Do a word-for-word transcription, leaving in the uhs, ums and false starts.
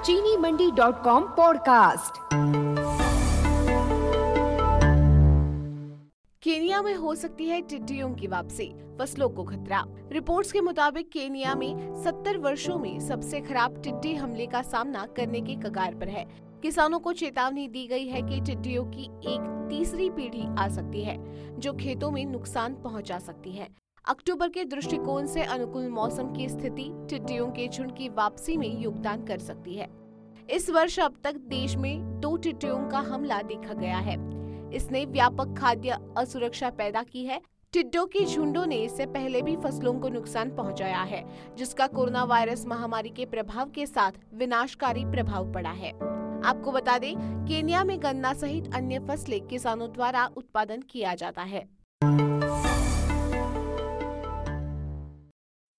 चीनी Mandi dot com podcast. Kenya में हो सकती है टिड्डियों की वापसी, फसलों को खतरा। रिपोर्ट्स के मुताबिक केनिया में सत्तर वर्षों में सबसे खराब टिड्डी हमले का सामना करने के कगार पर है। किसानों को चेतावनी दी गई है कि टिड्डियों की एक तीसरी पीढ़ी आ सकती है जो खेतों में नुकसान पहुंचा सकती है। अक्टूबर के दृष्टिकोण से अनुकूल मौसम की स्थिति टिड्डियों के झुंड की वापसी में योगदान कर सकती है। इस वर्ष अब तक देश में दो टिड्डियों का हमला देखा गया है। इसने व्यापक खाद्य असुरक्षा पैदा की है। टिड्डों के झुंडों ने इससे पहले भी फसलों को नुकसान पहुंचाया है, जिसका कोरोना वायरस महामारी के प्रभाव के साथ विनाशकारी प्रभाव पड़ा है। आपको बता दें, केनिया में गन्ना सहित अन्य फसलें किसानों द्वारा उत्पादन किया जाता है।